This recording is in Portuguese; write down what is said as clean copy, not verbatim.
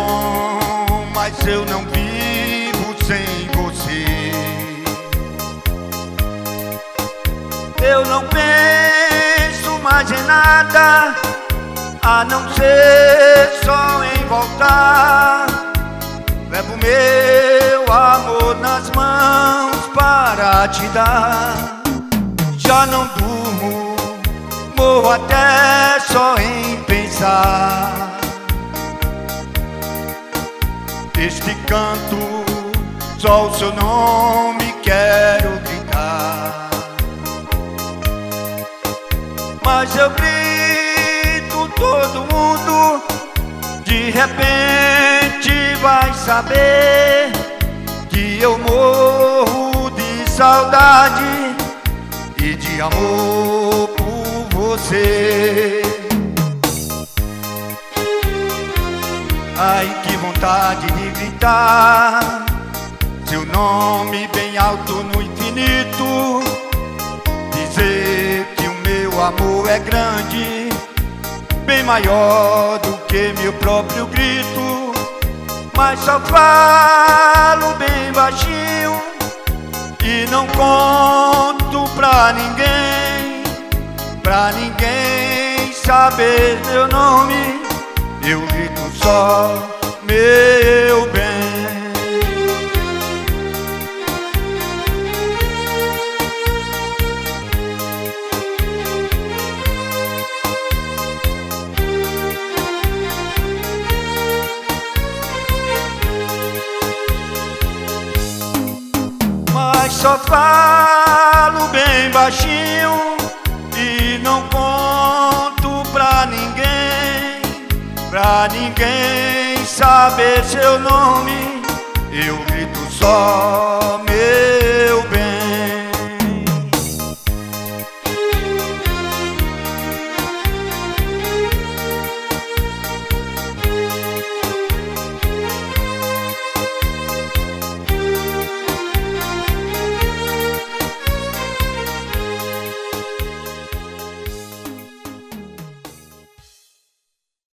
bom, mas eu não vivo sem você. Eu não penso mais em nada, a não ser só em voltar. Levo meu amor nas mãos para te dar. Já não durmo, morro até só em pensar. Este canto, só o seu nome quero gritar. Mas eu grito, todo mundo de repente vai saber que eu morro de saudade e de amor por você. Ai, que vontade de gritar seu nome bem alto no infinito, dizer que o meu amor é grande, bem maior do que meu próprio grito. Mas só falo bem baixinho e não conto pra ninguém saber meu nome. Eu grito só meu bem. Mas só falo bem baixinho e não conto pra ninguém saber seu nome. Eu grito só meu